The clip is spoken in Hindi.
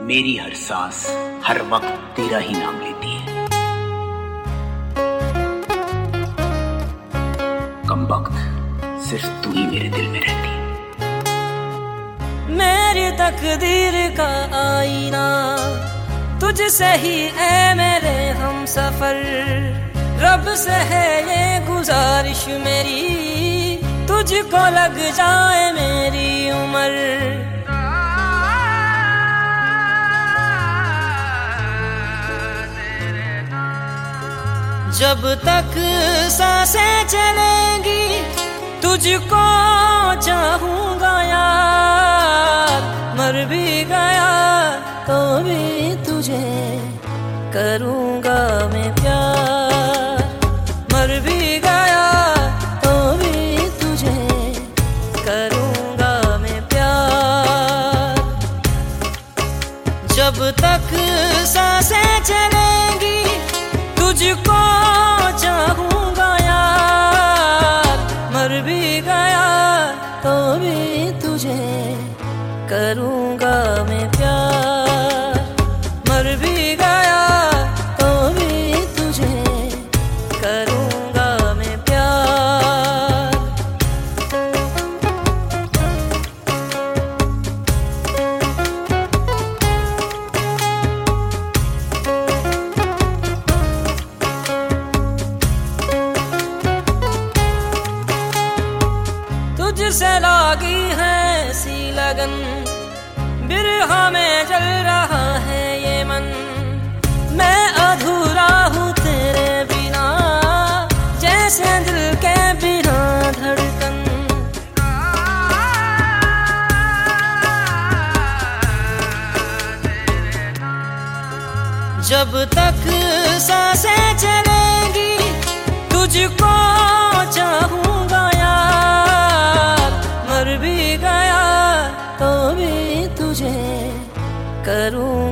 मेरी हर सांस हर वक्त तेरा ही नाम लेती है। कमबख्त सिर्फ तू ही मेरे दिल में रहती है। मेरी तकदीर का आईना तुझसे ही है मेरे हम सफर। रब से है ये गुजारिश मेरी, तुझको लग जाए मेरी उम्र। जब तक सांसें चलेंगी तुझको चाहूंगा यार। मर भी गया तो भी तुझे करूंगा मैं प्यार। मर भी गया तो भी तुझे करूंगा मैं प्यार। जब तक सांसें चलेंगी तुझको चाहूंगा यार। मर भी गया तो भी तुझे करूंगा मैं प्यार। मर भी गया तो भी तुझे करूंगा मैं प्यार। तुझसे लागी है सी लगन, बिरहा में जल रहा है ये मन। मैं अधूरा हूँ तेरे बिना, जैसे दिल के बिना धड़कन। जब तक सांसें चलेंगी तुझको चाहूंगा यार। मर भी गया तो भी तुझे करूं